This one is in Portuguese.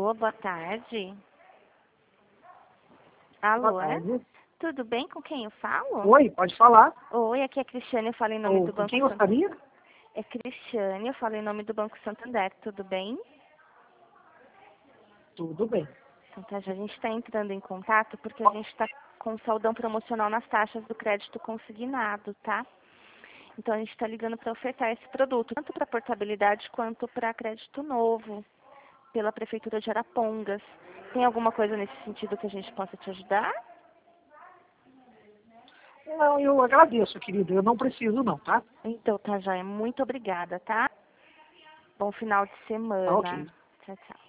Alô, boa tarde. Boa Alô, tarde. tudo bem? Com quem eu falo? Oi, pode falar. Oi, aqui é a Cristiane, eu falo em nome do Com Banco quem Santander. gostaria? É Cristiane, eu falo em nome do Banco Santander, tudo bem? Tudo bem. Então, tá, a gente está entrando em contato porque a gente está com saldão promocional nas taxas do crédito consignado, tá? Então, a gente está ligando para ofertar esse produto, tanto para portabilidade quanto para crédito novo, pela Prefeitura de Arapongas. Tem alguma coisa nesse sentido que a gente possa te ajudar? Não, eu agradeço, querida. Eu não preciso não, tá? Então, tá, joia. Muito obrigada, tá? Bom final de Tá ok. semana. Tchau, tchau.